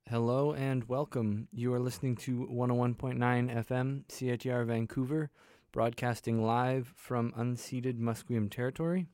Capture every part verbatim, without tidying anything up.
Hello and welcome. You are listening to one oh one point nine F M, C I T R Vancouver, broadcasting live from unceded Musqueam territory.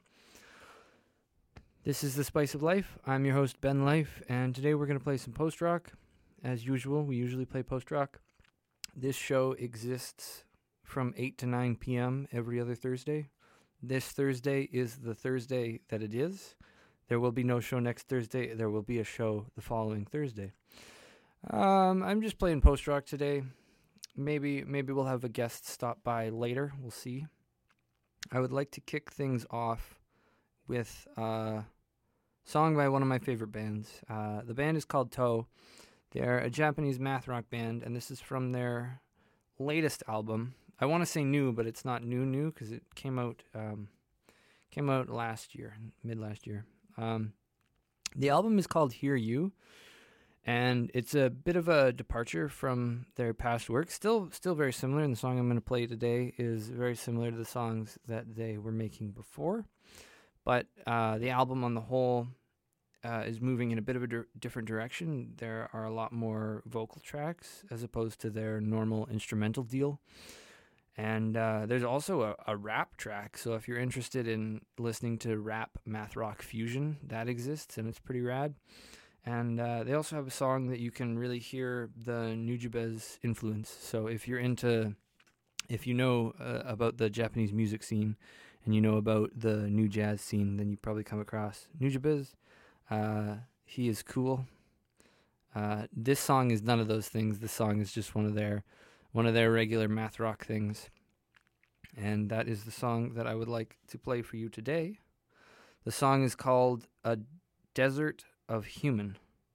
This is The Spice of Life. I'm your host, Ben Life, and today we're going to play some post-rock. As usual, we usually play post-rock. This show exists from eight to nine p.m. every other Thursday. This Thursday is the Thursday that it is. There will be no show next Thursday. There will be a show the following Thursday. Um, I'm just playing post-rock today. Maybe maybe we'll have a guest stop by later. We'll see. I would like to kick things off with a song by one of my favorite bands. Uh, the band is called Toe. They're a Japanese math rock band, and this is from their latest album. I want to say new, but it's not new new because it came out um, came out last year, mid last year. Um, the album is called Hear You, and it's a bit of a departure from their past work. Still, still very similar. And the song I'm going to play today is very similar to the songs that they were making before. But uh, the album on the whole uh, is moving in a bit of a di- different direction. There are a lot more vocal tracks as opposed to their normal instrumental deal. And uh, there's also a, a rap track, so if you're interested in listening to rap math rock fusion, that exists, and it's pretty rad. And uh, they also have a song that you can really hear the Nujabes influence. So if you're into, if you know uh, about the Japanese music scene, and you know about the new jazz scene, then you probably come across Nujabes. Uh, he is cool. Uh, this song is none of those things. This song is just one of their one of their regular math rock things. And that is the song that I would like to play for you today. The song is called A Desert of Human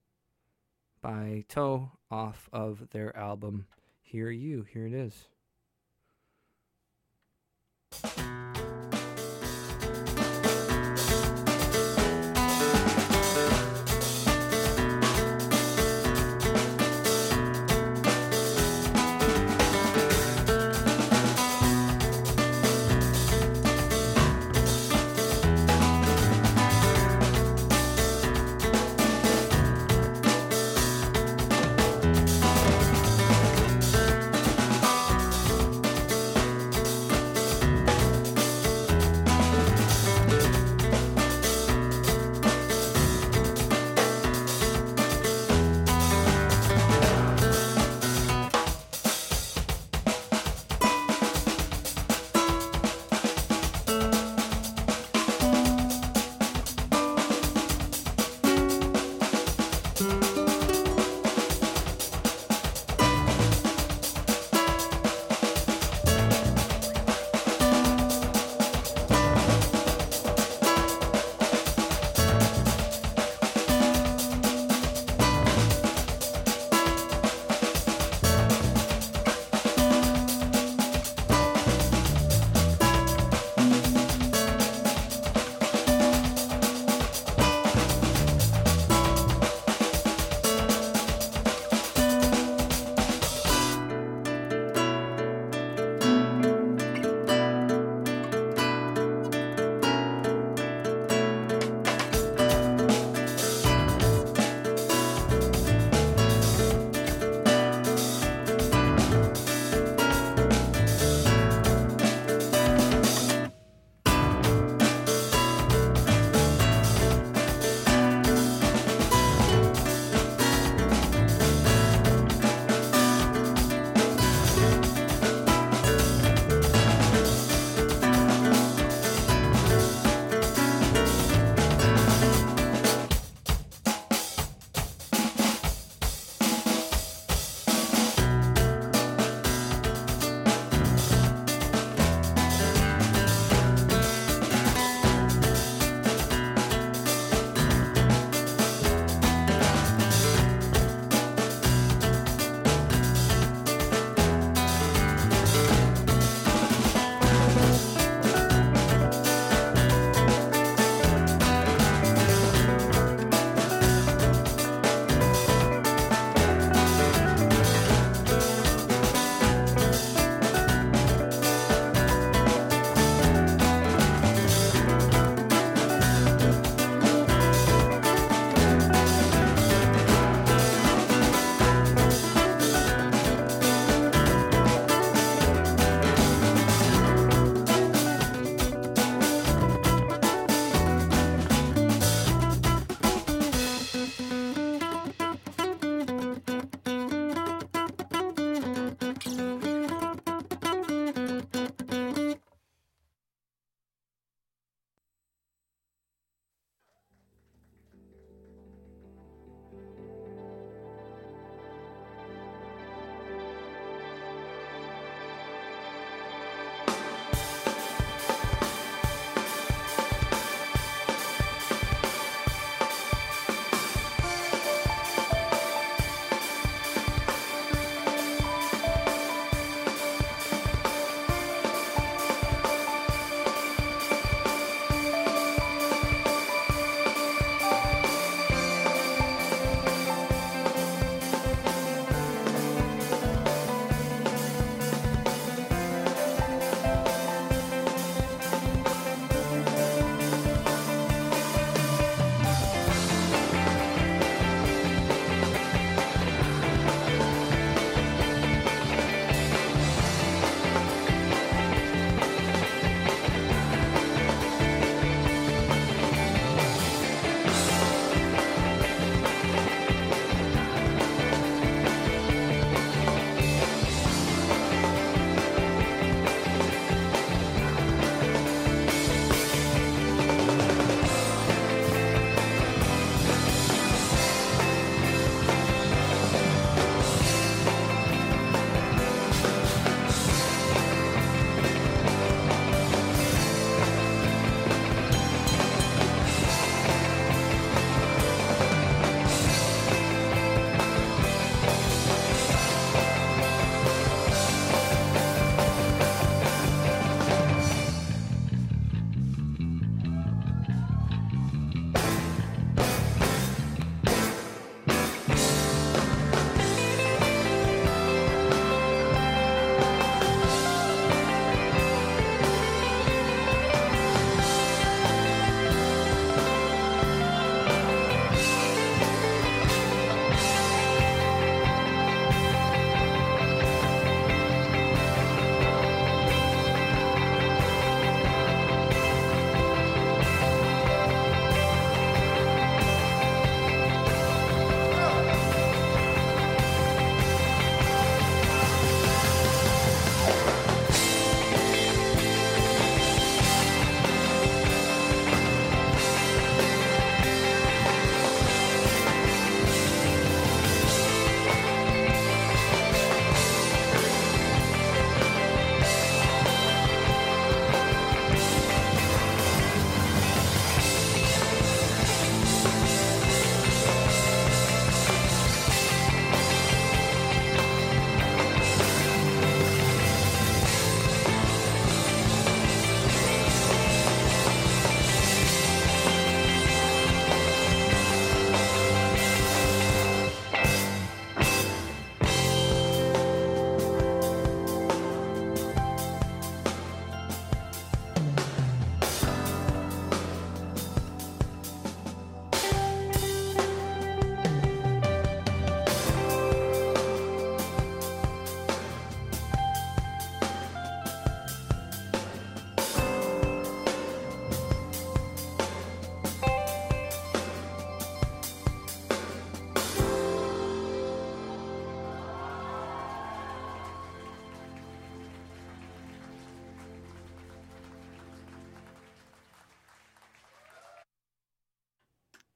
by Toe off of their album Hear You. Here it is.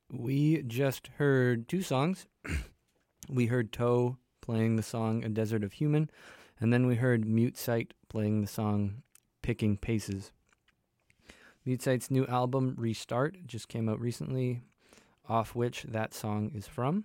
We just heard two songs. We heard Toe playing the song A Desert of Human, and then we heard Mute Sight playing the song Picking Paces. Mute Sight's new album, Restart, just came out recently, off which that song is from.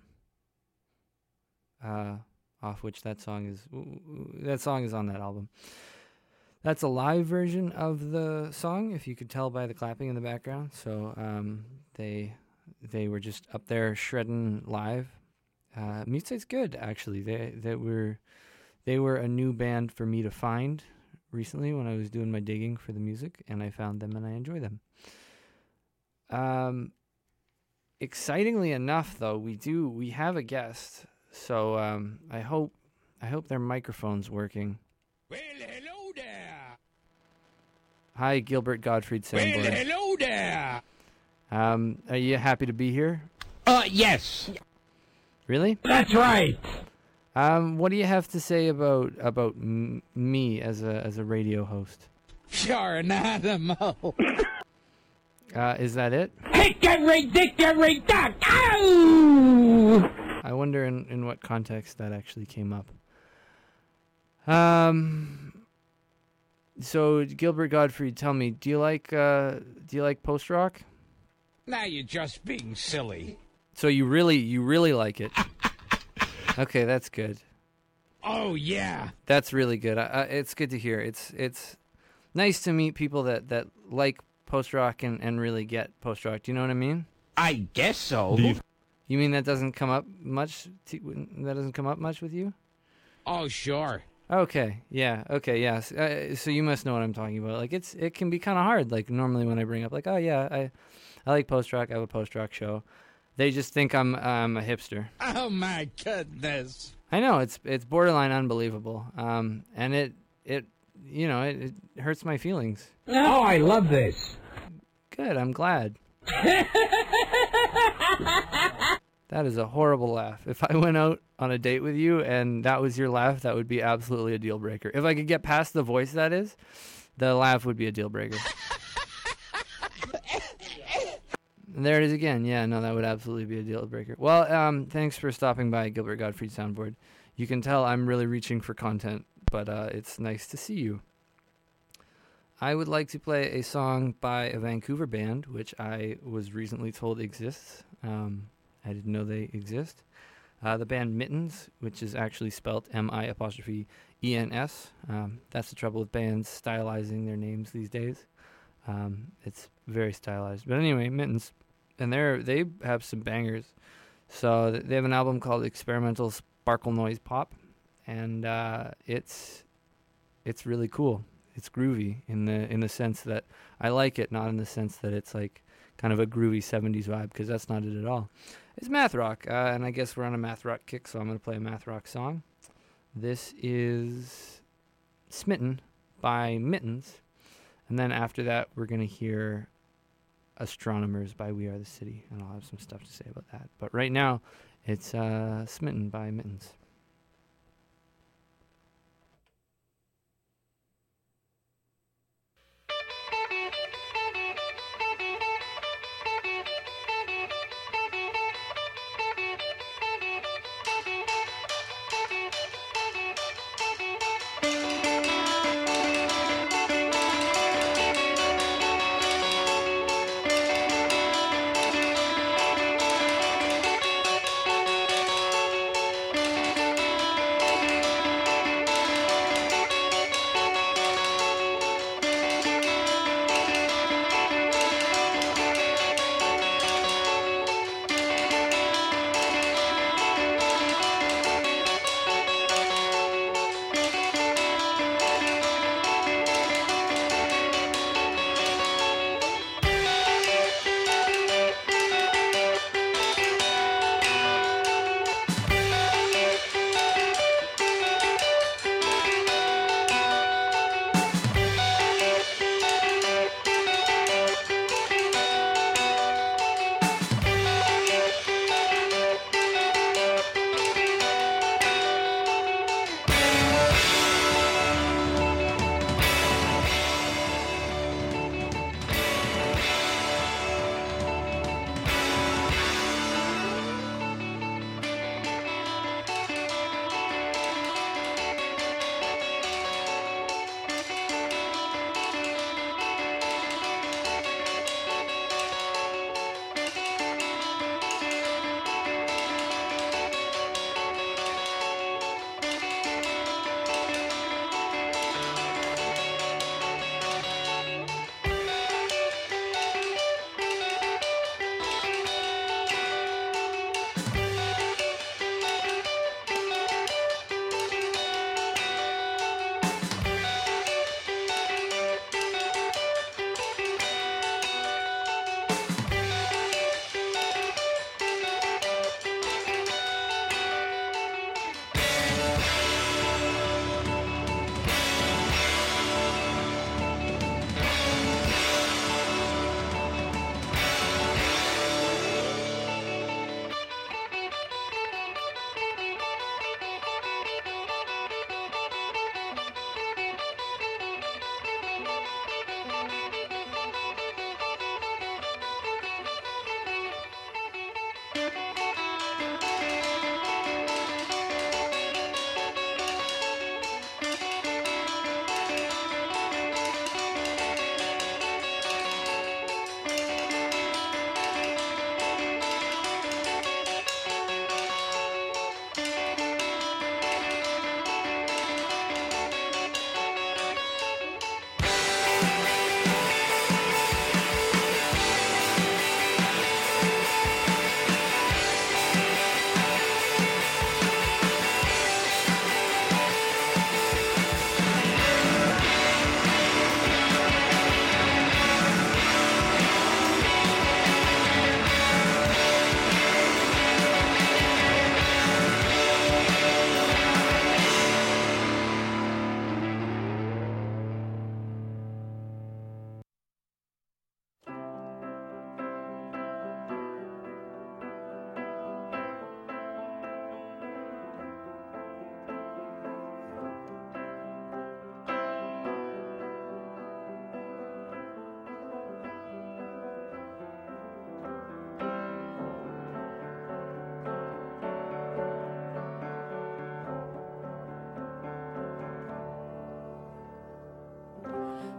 Uh, off which that song is... That song is on that album. That's a live version of the song, if you could tell by the clapping in the background. So um, they they were just up there shredding live. Uh, Mute Sight's good, actually. They they were they were a new band for me to find recently when I was doing my digging for the music, and I found them and I enjoy them. Um, excitingly enough, though, we do we have a guest. So um, I hope I hope their microphone's working. Well, hello there. Hi, Gilbert Gottfried Sandborn. Well, hello there. Um, are you happy to be here? Uh, yes. Really? That's right. Um, what do you have to say about about m- me as a as a radio host? You're an animal. Uh, is that it? Hickory dickory dock. Ow! I wonder in, in what context that actually came up. Um. So Gilbert Gottfried, tell me, do you like uh, do you like post rock? Now you're just being silly. So you really you really like it? Okay, that's good. Oh yeah. That's really good. I, I, it's good to hear. It's it's nice to meet people that, that like post rock and, and really get post rock. Do you know what I mean? I guess so. You mean that doesn't come up much? To, that doesn't come up much with you? Oh sure. Okay. Yeah. Okay. Yes. Uh, so you must know what I'm talking about. Like it's it can be kind of hard. Like normally when I bring up like, oh yeah, I I like post rock. I have a post rock show. They just think I'm I'm a hipster. Oh my goodness. I know it's it's borderline unbelievable. Um, and it it you know it, it hurts my feelings. Oh, I love this. Good. I'm glad. That is a horrible laugh. If I went out on a date with you and that was your laugh, that would be absolutely a deal breaker. If I could get past the voice, that is, the laugh would be a deal breaker. And there it is again. Yeah, no, that would absolutely be a deal breaker. Well, um, thanks for stopping by, Gilbert Gottfried Soundboard. You can tell I'm really reaching for content, but uh, it's nice to see you. I would like to play a song by a Vancouver band, which I was recently told exists. Um, I didn't know they exist. Uh, the band Mittens, which is actually spelt M I apostrophe E N S. Um, that's the trouble with bands stylizing their names these days. Um, it's very stylized. But anyway, Mittens. And they're, they have some bangers. So th- they have an album called Experimental Sparkle Noise Pop. And uh, it's it's really cool. It's groovy in the in the sense that I like it, not in the sense that it's like kind of a groovy seventies vibe, because that's not it at all. It's math rock, uh, and I guess we're on a math rock kick, so I'm going to play a math rock song. This is Smitten by Mittens, and then after that we're going to hear Astronomers by We Are the City, and I'll have some stuff to say about that. But right now, it's uh, Smitten by Mittens.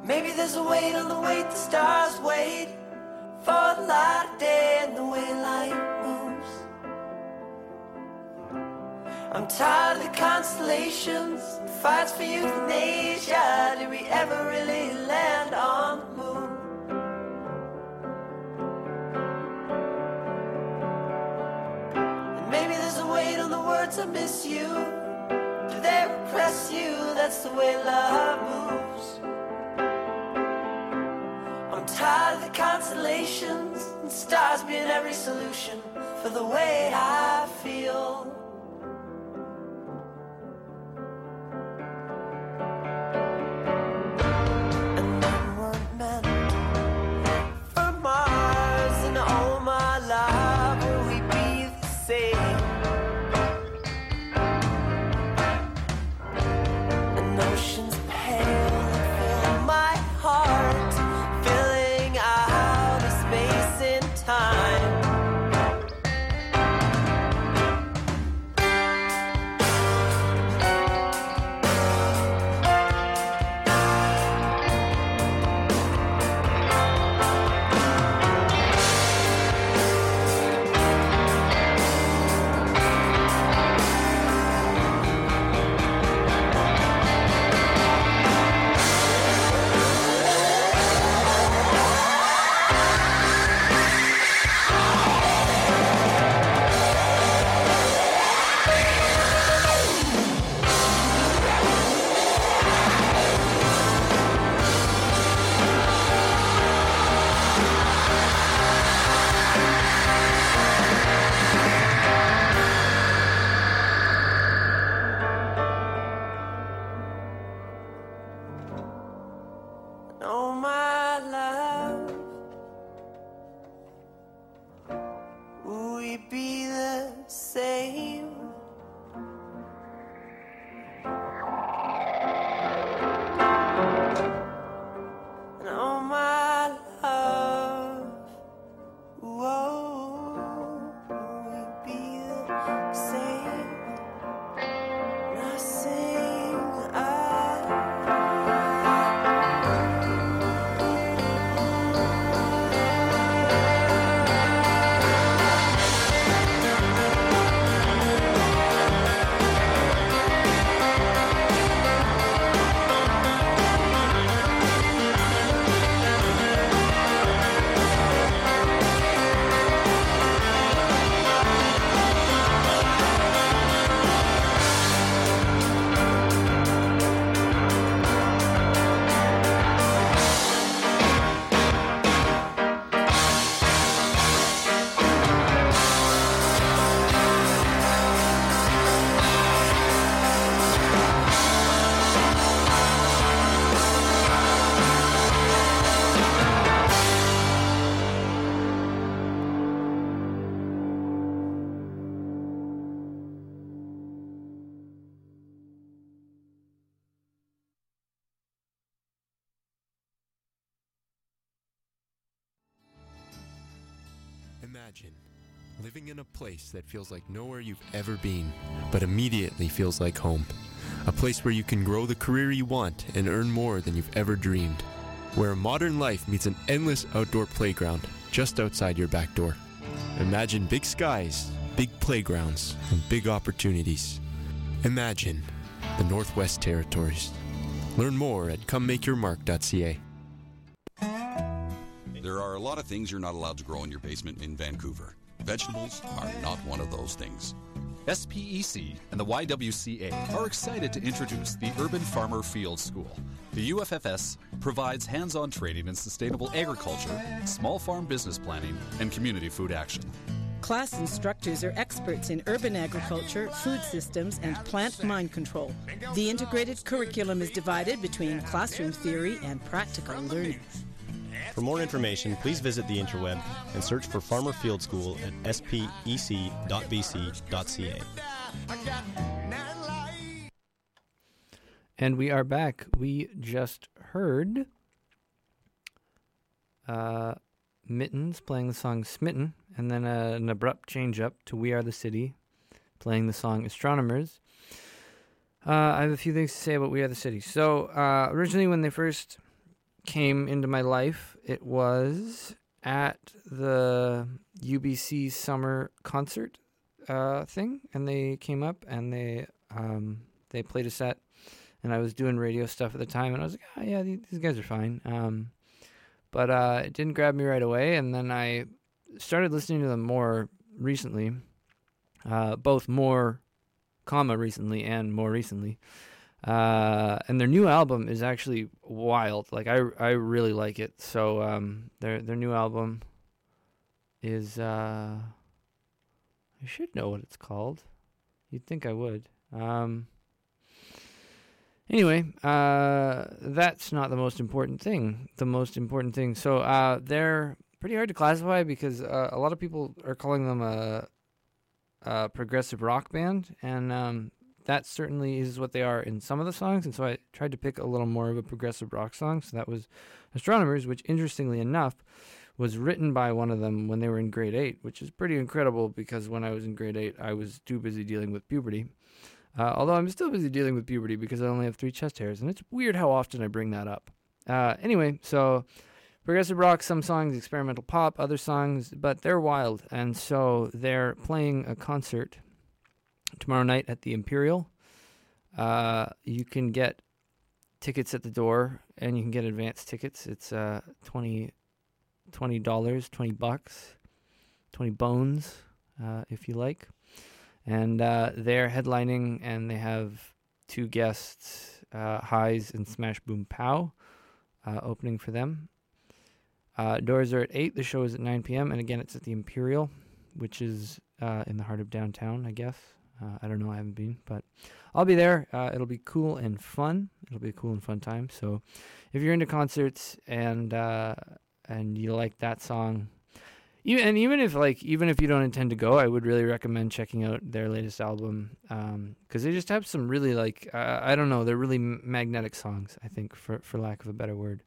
Maybe there's a weight on the weight the stars wait for the light of day and the way light moves. I'm tired of the constellations, the fights for euthanasia. Did we ever really land on the moon? And maybe there's a weight on the words I miss you. Do they repress you? That's the way love moves. I'm tired of the constellations and stars being every solution for the way I feel. And I weren't meant for Mars, and all my life will we be the same? And oceans pale and fill my heart, filling out of space and time. Oh, my love, will we be the same? And oh, my love, whoa, will we be the same? And I sing, I Imagine living in a place that feels like nowhere you've ever been, but immediately feels like home. A place where you can grow the career you want and earn more than you've ever dreamed. Where a modern life meets an endless outdoor playground just outside your back door. Imagine big skies, big playgrounds, and big opportunities. Imagine the Northwest Territories. Learn more at come make your mark dot c a. There are a lot of things you're not allowed to grow in your basement in Vancouver. Vegetables are not one of those things. S P E C and the Y W C A are excited to introduce the Urban Farmer Field School. The U F F S provides hands-on training in sustainable agriculture, small farm business planning, and community food action. Class instructors are experts in urban agriculture, food systems, and plant mind control. The integrated curriculum is divided between classroom theory and practical learning. For more information, please visit the interweb and search for Farmer Field School at s p e c dot b c dot c a. And we are back. We just heard uh, Mittens playing the song Smitten, and then uh, an abrupt change up to We Are the City playing the song Astronomers. Uh, I have a few things to say about We Are the City. So, uh, originally when they first came into my life, it was at the U B C summer concert uh, thing, and they came up and they um, they played a set, and I was doing radio stuff at the time, and I was like, oh, yeah, these, these guys are fine. Um, but uh, it didn't grab me right away, and then I started listening to them more recently, uh, both more, comma, recently and more recently. Uh, and their new album is actually wild. Like, I, I really like it. So, um, their, their new album is, uh, I should know what it's called. You'd think I would. Um, anyway, uh, that's not the most important thing. The most important thing. So, uh, they're pretty hard to classify because, uh, a lot of people are calling them a, a progressive rock band. And, um, that certainly is what they are in some of the songs, and so I tried to pick a little more of a progressive rock song. So that was Astronomers, which, interestingly enough, was written by one of them when they were in grade eight, which is pretty incredible because when I was in grade eight, I was too busy dealing with puberty. Uh, although I'm still busy dealing with puberty because I only have three chest hairs, and it's weird how often I bring that up. Uh, anyway, so progressive rock, some songs, experimental pop, other songs, but they're wild, and so they're playing a concert tomorrow night at the Imperial. Uh, you can get tickets at the door, and you can get advance tickets. It's uh twenty dollars, twenty bucks, twenty bones, uh, if you like. And uh, they're headlining, and they have two guests, uh, Highs and Smash Boom Pow, uh, opening for them. Uh, doors are at eight. The show is at nine p.m. And again, it's at the Imperial, which is uh, in the heart of downtown, I guess. Uh, I don't know, I haven't been, but I'll be there. Uh, it'll be cool and fun. It'll be a cool and fun time. So if you're into concerts and uh, and you like that song, even, and even if like even if you don't intend to go, I would really recommend checking out their latest album because um, they just have some really like uh, I don't know, they're really magnetic songs, I think, for for lack of a better word.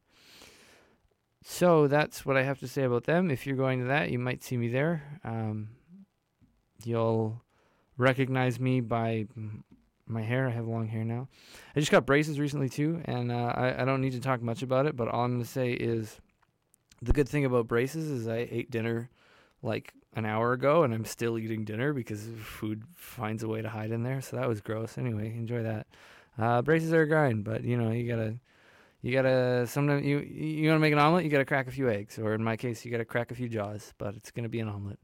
So that's what I have to say about them. If you're going to that, you might see me there. Um, you'll recognize me by my hair. I have long hair now. I just got braces recently too, and uh, I, I don't need to talk much about it, but all I'm going to say is the good thing about braces is I ate dinner like an hour ago, and I'm still eating dinner because food finds a way to hide in there, so that was gross. Anyway, enjoy that. Uh, braces are a grind, but you know, you gotta, you gotta, sometimes you, you want to make an omelet, you gotta crack a few eggs, or in my case, you gotta crack a few jaws, but it's going to be an omelet.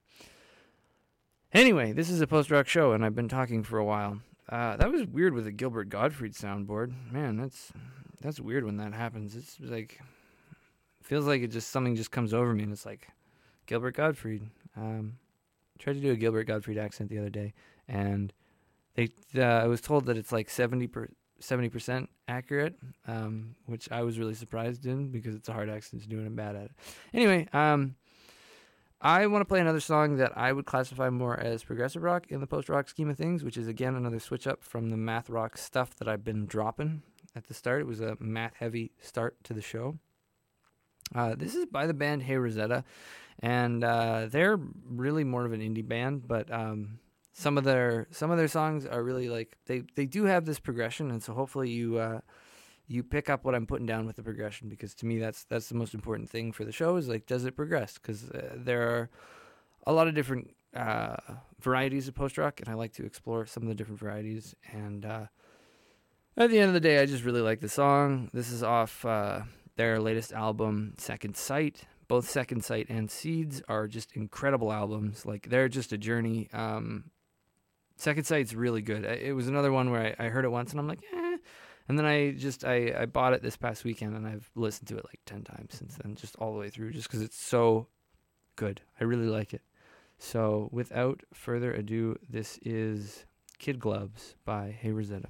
Anyway, this is a post-rock show, and I've been talking for a while. Uh, that was weird with a Gilbert Gottfried soundboard. Man, that's that's weird when that happens. It's like, feels like it just something just comes over me, and it's like, Gilbert Gottfried. Um, tried to do a Gilbert Gottfried accent the other day, and they uh, I was told that it's like seventy percent accurate, um, which I was really surprised in because it's a hard accent to do, and I'm bad at it. Anyway, um... I want to play another song that I would classify more as progressive rock in the post-rock scheme of things, which is, again, another switch-up from the math rock stuff that I've been dropping at the start. It was a math-heavy start to the show. Uh, this is by the band Hey Rosetta, and uh, they're really more of an indie band, but um, some of their some of their songs are really, like, they, they do have this progression, and so hopefully you... Uh, you pick up what I'm putting down with the progression, because to me that's that's the most important thing for the show is, like, does it progress? Because uh, there are a lot of different uh, varieties of post-rock, and I like to explore some of the different varieties. And uh, at the end of the day, I just really like the song. This is off uh, their latest album, Second Sight. Both Second Sight and Seeds are just incredible albums. Like, they're just a journey. Um, Second Sight's really good. It was another one where I, I heard it once, and I'm like, eh. And then I just, I, I bought it this past weekend, and I've listened to it like ten times since then, just all the way through, just because it's so good. I really like it. So without further ado, this is Kid Gloves by Hey Rosetta.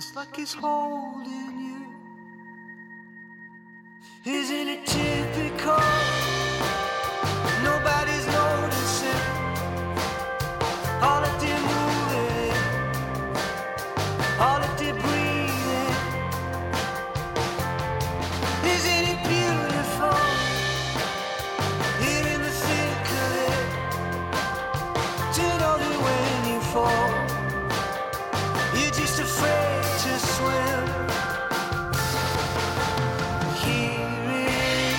It's like he's holding you. Isn't it typical? Nobody's noticing. All that did moving, all that did breathing. Isn't it beautiful? Here in the thick of it, to know that when you fall, you're just afraid to swim. Here it is.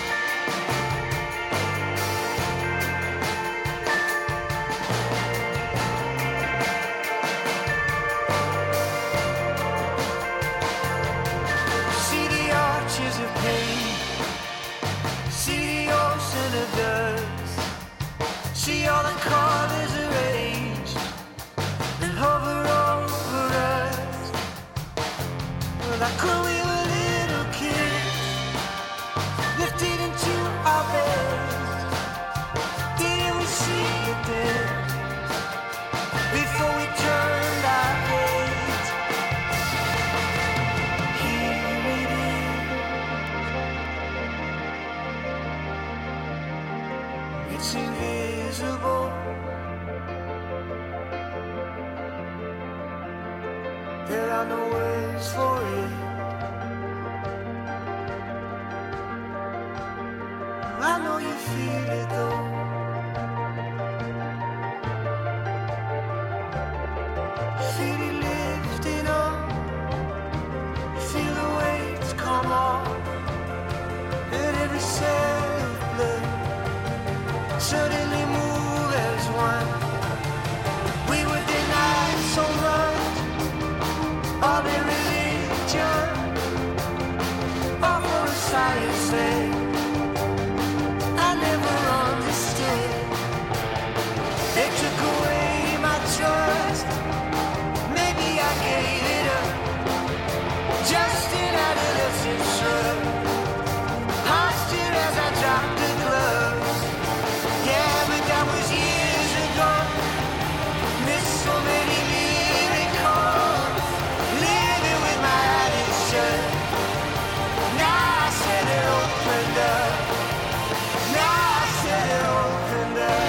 See the arches of pain, see the ocean of dust, see all the colors arranged and hover over us. Like when we were little kids, lifted into our beds. Didn't we see it then, before we turned our heads? Here it is. It's invisible. There are no words for it. I know you feel it though. Feel it lifting up. Feel the weights come off. And every cell of blood suddenly move as one. We were denied so much of their religion, of what science said. I never understood. They took away my trust. Maybe I gave it up, just an adolescent shrug. Hostage as I dropped the gloves. Yeah, but that was years ago. Missed so many miracles. Living with my eyes shut. Now I said it opened up. Now I said it opened up.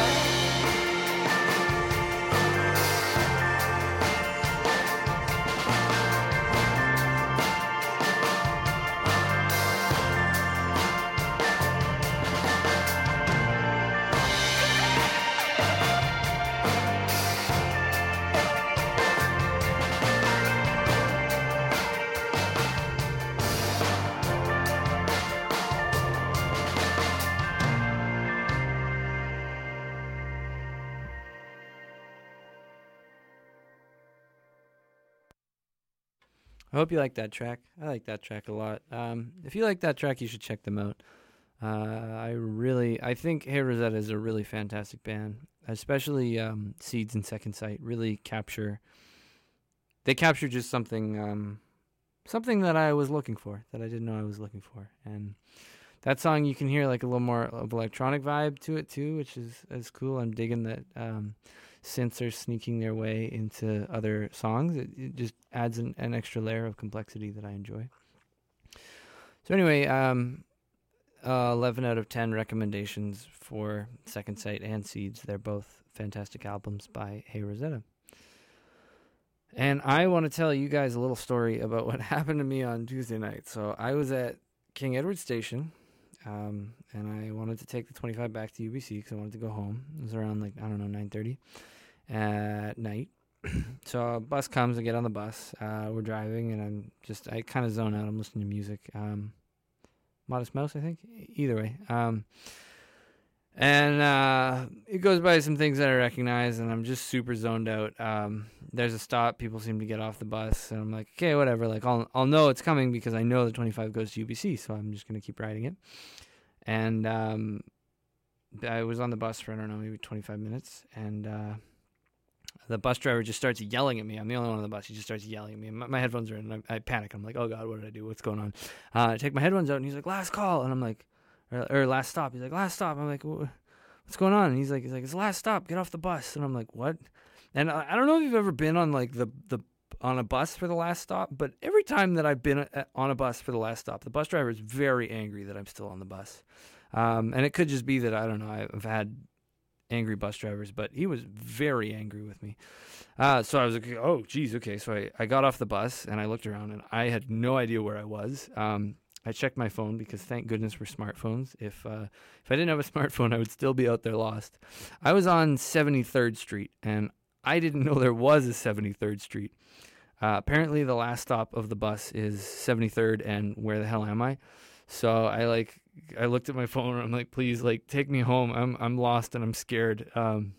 I hope you like that track. I like that track a lot. Um, if you like that track, you should check them out. Uh, I really, I think Hey Rosetta is a really fantastic band, especially um, Seeds and Second Sight. Really capture, they capture just something, um, something that I was looking for, that I didn't know I was looking for. And that song, you can hear like a little more of electronic vibe to it too, which is is cool. I'm digging that. Um, synths are sneaking their way into other songs. It, it just adds an, an extra layer of complexity that I enjoy. So anyway, um, uh, eleven out of ten recommendations for Second Sight and Seeds. They're both fantastic albums by Hey Rosetta. And I want to tell you guys a little story about what happened to me on Tuesday night. So I was at King Edward Station, um, and I wanted to take the twenty-five back to U B C because I wanted to go home. It was around, like, I don't know, nine thirty at night. So a bus comes, I get on the bus. Uh, we're driving, and I'm just, I kind of zone out. I'm listening to music. Um, Modest Mouse, I think? Either way. Um, and uh, it goes by some things that I recognize, and I'm just super zoned out. Um, there's a stop. People seem to get off the bus, and I'm like, okay, whatever. Like, I'll I'll know it's coming because I know the twenty-five goes to U B C, so I'm just going to keep riding it. And um, I was on the bus for, I don't know, maybe twenty-five minutes, and uh, the bus driver just starts yelling at me. I'm the only one on the bus. He just starts yelling at me. My, my headphones are in, and I, I panic. I'm like, oh, God, what did I do? What's going on? Uh, I take my headphones out, and he's like, last call. And I'm like, or, or last stop. He's like, last stop. I'm like, what's going on? And he's like, he's like, it's last stop. Get off the bus. And I'm like, what? And I, I don't know if you've ever been on, like, the, the on a bus for the last stop, but every time that I've been a, on a bus for the last stop, the bus driver is very angry that I'm still on the bus. Um, and it could just be that, I don't know, I've had angry bus drivers, but he was very angry with me. Uh, so I was like, oh, geez, okay. So I, I got off the bus and I looked around and I had no idea where I was. Um, I checked my phone because thank goodness for smartphones. If uh, if I didn't have a smartphone, I would still be out there lost. I was on seventy-third Street, and I didn't know there was a seventy-third Street. Uh, apparently, the last stop of the bus is seventy-third, and where the hell am I? So I like I looked at my phone, and I'm like, please, like, take me home. I'm I'm lost and I'm scared. Um,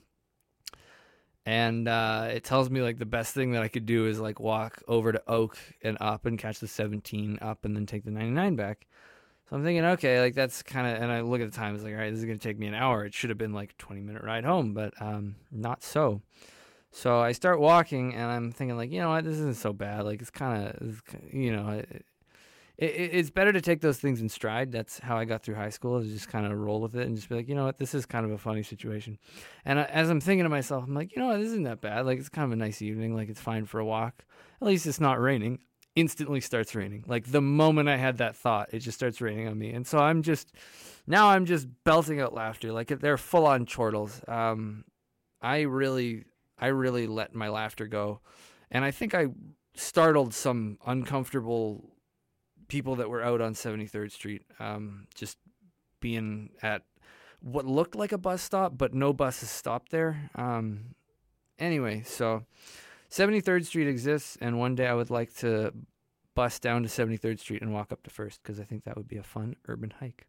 and uh, it tells me like the best thing that I could do is like walk over to Oak and up and catch the seventeen up and then take the ninety-nine back. So I'm thinking, okay, like that's kind of, and I look at the time, it's like, all right, this is going to take me an hour. It should have been like a twenty minute ride home, but um, not so. So I start walking and I'm thinking like, you know what, this isn't so bad. Like it's kind of, you know, it, it, it's better to take those things in stride. That's how I got through high school, is just kind of roll with it and just be like, you know what, this is kind of a funny situation. And I, as I'm thinking to myself, I'm like, you know what, this isn't that bad. Like it's kind of a nice evening. Like it's fine for a walk. At least it's not raining. Instantly starts raining. Like the moment I had that thought, it just starts raining on me. And so I'm just, now I'm just belting out laughter. Like they're full on chortles. Um, I really, I really let my laughter go. And I think I startled some uncomfortable people that were out on seventy-third Street, um, just being at what looked like a bus stop, but no buses stopped there. Um, anyway, so seventy-third Street exists, and one day I would like to bus down to seventy-third Street and walk up to First, because I think that would be a fun urban hike.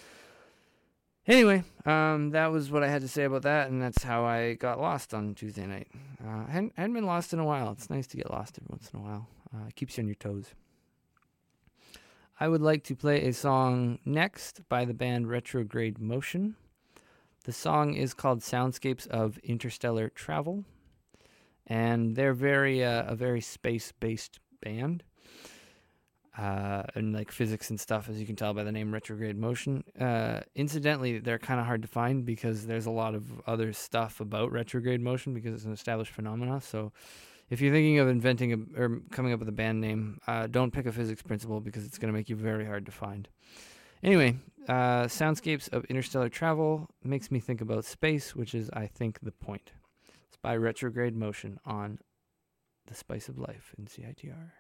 Anyway, um, that was what I had to say about that, and that's how I got lost on Tuesday night. Uh, I hadn't, I hadn't been lost in a while. It's nice to get lost every once in a while. Uh, it keeps you on your toes. I would like to play a song next by the band Retrograde Motion. The song is called Soundscapes of Interstellar Travel, and they're very uh, a very space-based band, uh, and like physics and stuff, as you can tell by the name Retrograde Motion. Uh, incidentally, they're kind of hard to find because there's a lot of other stuff about retrograde motion because it's an established phenomena. So if you're thinking of inventing a, or coming up with a band name, uh, don't pick a physics principle because it's going to make you very hard to find. Anyway, uh, Soundscapes of Interstellar Travel makes me think about space, which is, I think, the point. It's by Retrograde Motion on The Spice of Life in C I T R.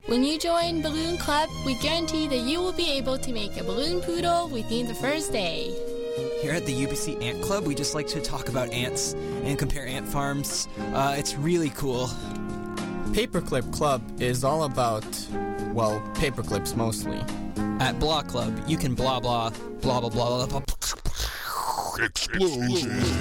When you join Balloon Club, we guarantee that you will be able to make a balloon poodle within the first day. Here at the U B C Ant Club, we just like to talk about ants and compare ant farms. Uh, it's really cool. Paperclip Club is all about, well, paperclips mostly. At Blah Club, you can blah blah, blah blah blah blah blah. Explosions.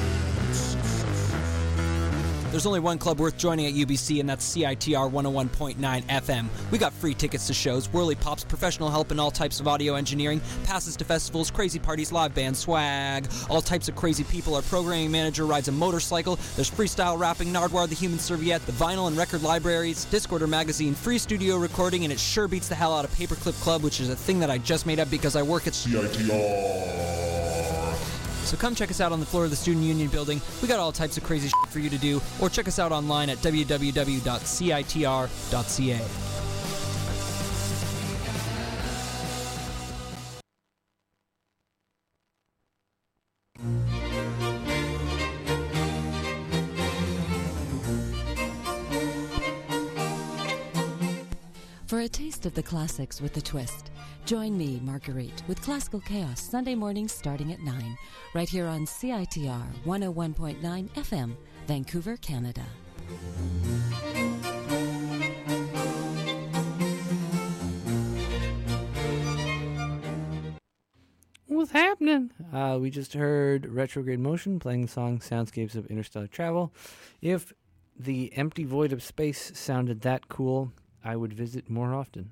There's only one club worth joining at U B C, and that's C I T R one oh one point nine F M. We got free tickets to shows, whirly pops, professional help in all types of audio engineering, passes to festivals, crazy parties, live band swag, all types of crazy people. Our programming manager rides a motorcycle. There's freestyle rapping, Nardwar the Human Serviette, the vinyl and record libraries, Discorder magazine, free studio recording, and it sure beats the hell out of Paperclip Club, which is a thing that I just made up because I work at C I T R. So come check us out on the floor of the Student Union building. We got all types of crazy shit for you to do, or check us out online at w w w dot c i t r dot c a. For a taste of the classics with a twist, join me, Marguerite, with Classical Chaos Sunday mornings starting at nine, right here on C I T R one oh one point nine F M, Vancouver, Canada. What's happening? Uh, we just heard Retrograde Motion playing the song Soundscapes of Interstellar Travel. If the empty void of space sounded that cool, I would visit more often.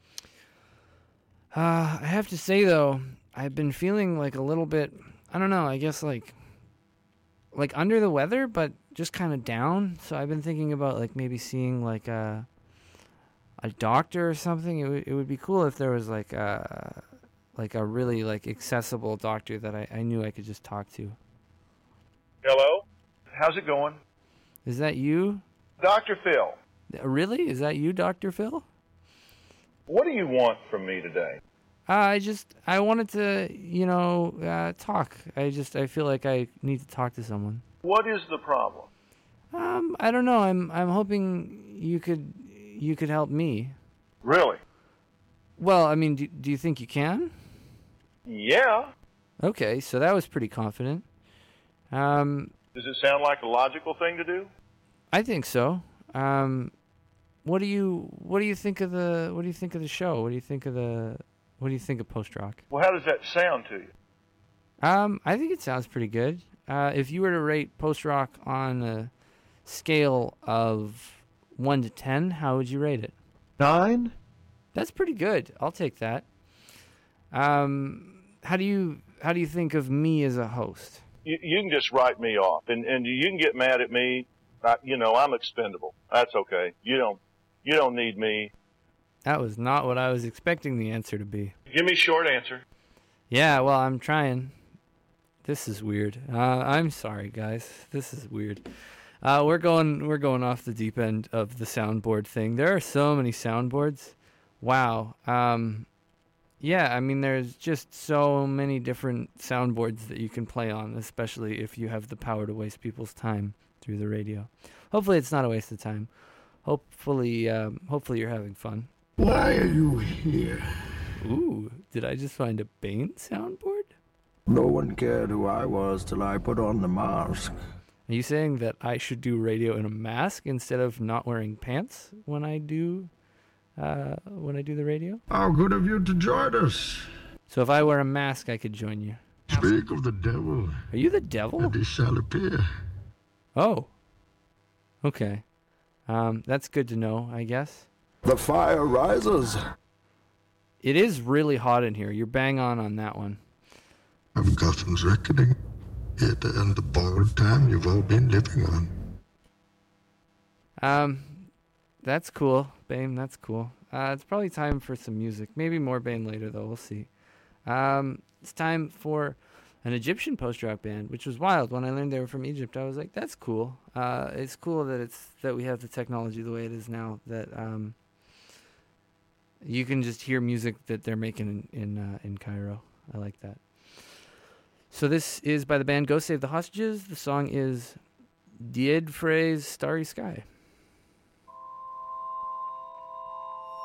Uh, I have to say, though, I've been feeling like a little bit, I don't know, I guess like like under the weather, but just kind of down. So I've been thinking about like maybe seeing like a, a doctor or something. It, w- it would be cool if there was like a, like a really like accessible doctor that I, I knew I could just talk to. Hello? How's it going? Is that you? Doctor Phil. Really? Is that you, Doctor Phil? What do you want from me today? Uh, I just, I wanted to, you know, uh, talk. I just, I feel like I need to talk to someone. What is the problem? Um, I don't know. I'm, I'm hoping you could, you could help me. Really? Well, I mean, do, do you think you can? Yeah. Okay, so that was pretty confident. Um, Does it sound like a logical thing to do? I think so. Um, what do you, what do you think of the, what do you think of the show? What do you think of the, what do you think of post rock? Well, how does that sound to you? Um, I think it sounds pretty good. Uh, if you were to rate post rock on a scale of one to ten, how would you rate it? Nine. That's pretty good. I'll take that. Um, how do you, how do you think of me as a host? You, you can just write me off, and and you can get mad at me. I, you know, I'm expendable. That's okay. You don't, you don't need me. That was not what I was expecting the answer to be. Give me a short answer. Yeah, well, I'm trying. This is weird. Uh, I'm sorry, guys. This is weird. Uh, we're going, we're going off the deep end of the soundboard thing. There are so many soundboards. Wow. Um, yeah, I mean, there's just so many different soundboards that you can play on, especially if you have the power to waste people's time through the radio. Hopefully it's not a waste of time. Hopefully, um, hopefully you're having fun. Why are you here? Ooh, did I just find a Bane soundboard? No one cared who I was till I put on the mask. Are you saying that I should do radio in a mask instead of not wearing pants when I do, uh, when I do the radio? How good of you to join us. So if I wear a mask, I could join you. Speak of the devil. Are you the devil? And he shall appear. Oh. Okay. Um, that's good to know, I guess. The fire rises. It is really hot in here. You're bang on on that one. Of Gotham's reckoning. Here to end the borrowed time you've all been living on. Um, that's cool, Bane. That's cool. Uh, it's probably time for some music. Maybe more Bane later, though. We'll see. Um, it's time for an Egyptian post-rock band, which was wild. When I learned they were from Egypt, I was like, that's cool. Uh, it's cool that it's that we have the technology the way it is now, that um, you can just hear music that they're making in in, uh, in Cairo. I like that. So this is by the band Go Save the Hostages. The song is Died Frey's Starry Sky.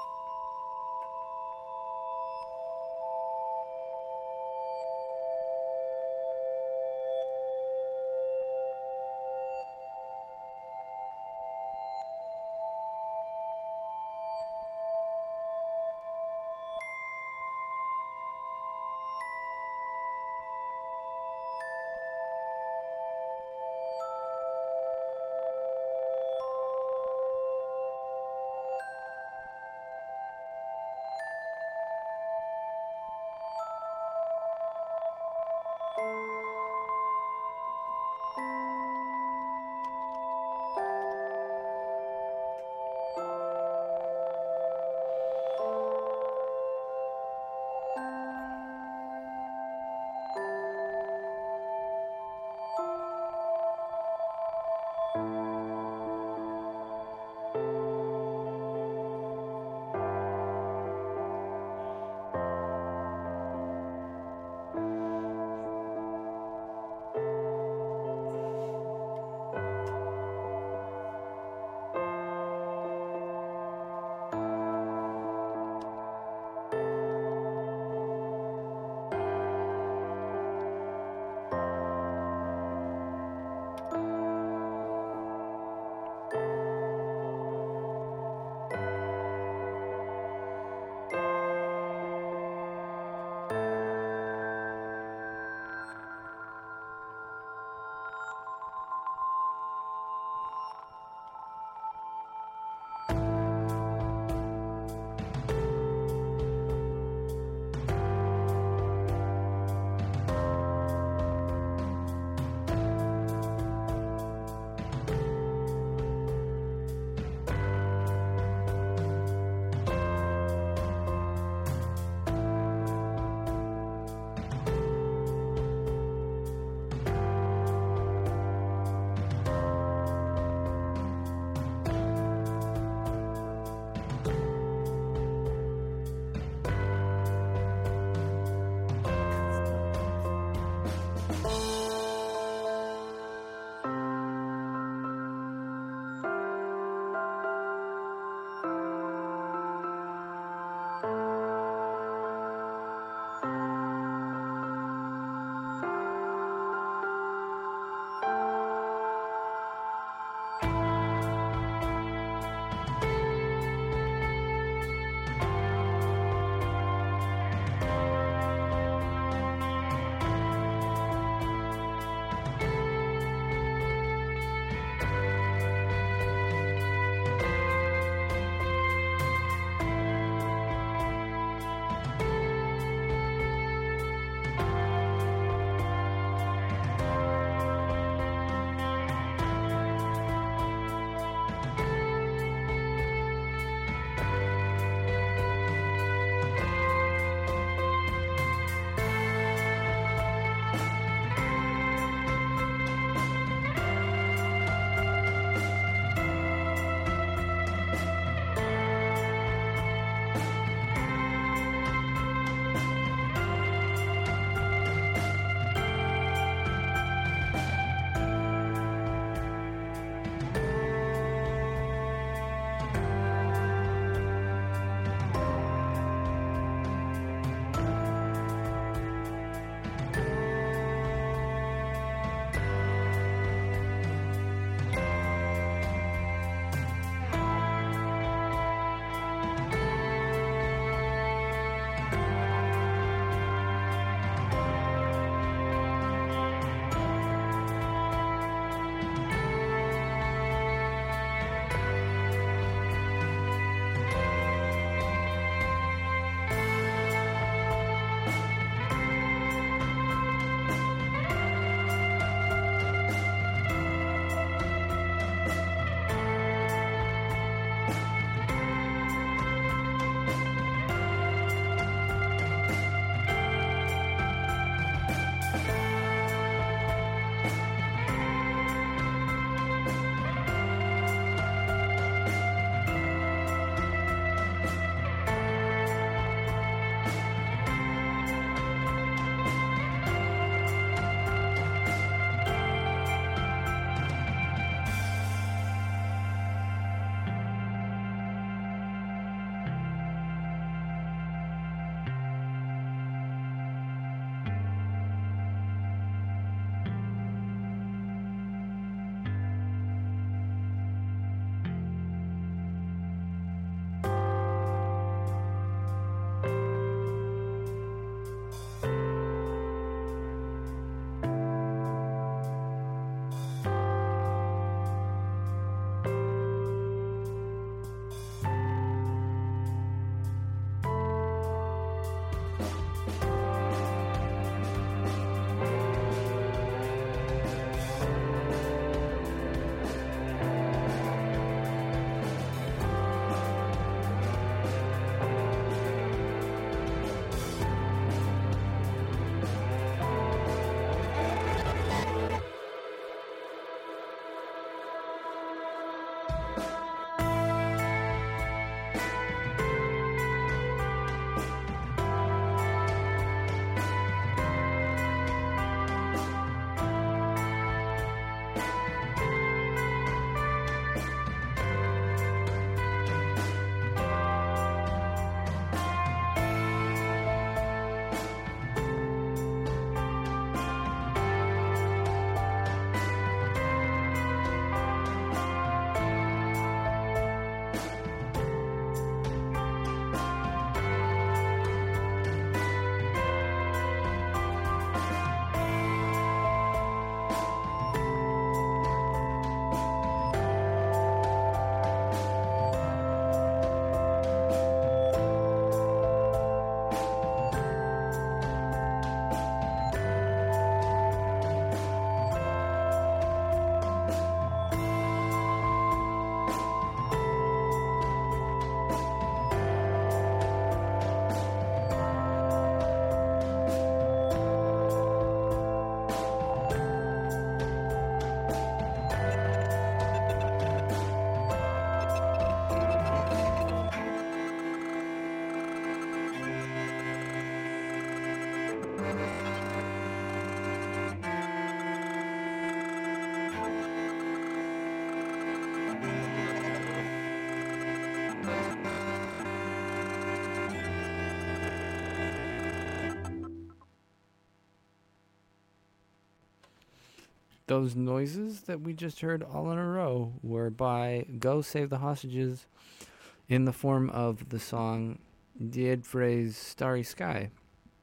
those noises that we just heard all in a row were by Go Save the Hostages in the form of the song Died Frey's Starry Sky.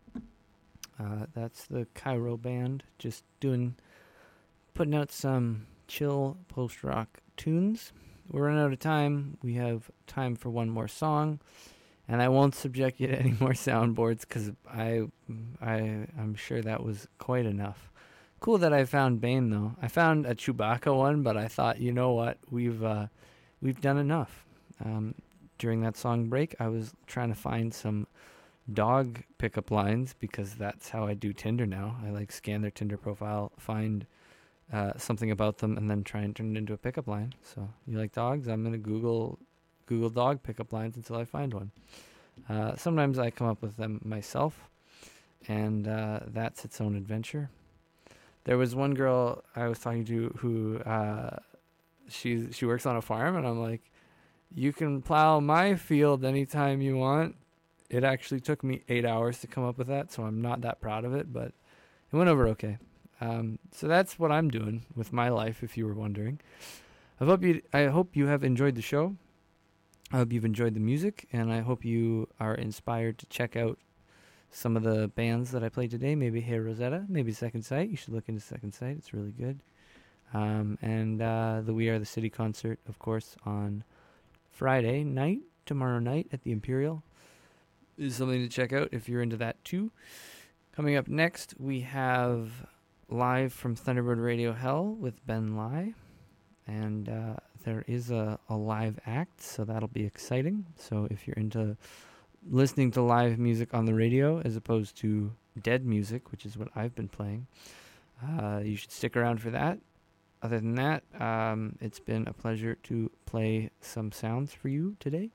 Uh, that's the Cairo band, just doing, putting out some chill post-rock tunes. We're running out of time. We have time for one more song, and I won't subject you to any more soundboards because I, I, I'm sure that was quite enough. Cool that I found Bane though. I found a Chewbacca one, but I thought, you know what, we've uh, we've done enough. Um, during that song break, I was trying to find some dog pickup lines because that's how I do Tinder now. I like scan their Tinder profile, find uh, something about them, and then try and turn it into a pickup line. So you like dogs? I'm gonna Google Google dog pickup lines until I find one. Uh, sometimes I come up with them myself, and uh, that's its own adventure. There was one girl I was talking to who uh, she she works on a farm, and I'm like, you can plow my field anytime you want. It actually took me eight hours to come up with that, so I'm not that proud of it, but it went over okay. Um, so that's what I'm doing with my life, if you were wondering. I hope you I hope you have enjoyed the show. I hope you've enjoyed the music, and I hope you are inspired to check out some of the bands that I played today. Maybe Hey Rosetta, maybe Second Sight. You should look into Second Sight. It's really good. Um, and uh, the We Are the City concert, of course, on Friday night, tomorrow night at the Imperial, is something to check out if you're into that too. Coming up next, we have live from Thunderbird Radio Hell with Ben Lai. And uh, there is a, a live act, so that'll be exciting. So if you're into listening to live music on the radio as opposed to dead music, which is what I've been playing, uh, you should stick around for that. Other than that, um, it's been a pleasure to play some sounds for you today.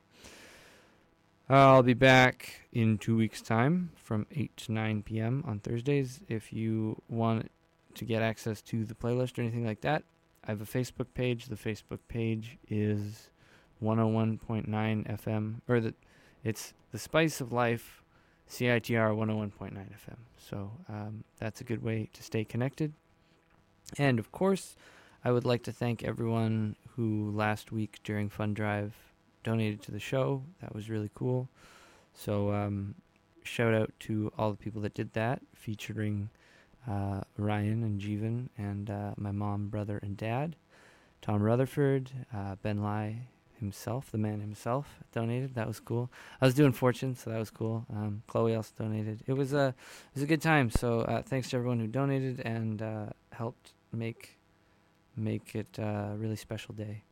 I'll be back in two weeks' time from eight to nine p.m. on Thursdays. If you want to get access to the playlist or anything like that, I have a Facebook page. The Facebook page is one oh one point nine F M, or the it's The Spice of Life, C I T R one oh one point nine F M. So um, that's a good way to stay connected. And, of course, I would like to thank everyone who last week during Fund Drive donated to the show. That was really cool. So um, shout out to all the people that did that, featuring uh, Ryan and Jeevan and uh, my mom, brother, and dad. Tom Rutherford, uh, Ben Lai himself, the man himself, donated. That was cool. I was doing Fortune, so that was cool. Um, Chloe also donated. It was a it was a good time. So uh, thanks to everyone who donated and uh, helped make make it a really special day.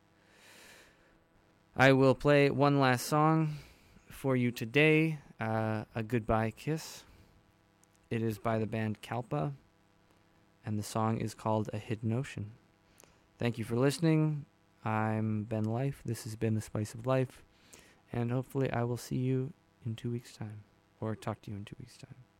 I will play one last song for you today, uh, A Goodbye Kiss. It is by the band Kalpa, and the song is called A Hidden Ocean. Thank you for listening. I'm Ben Life. This has been The Spice of Life, and hopefully I will see you in two weeks' time, or talk to you in two weeks' time.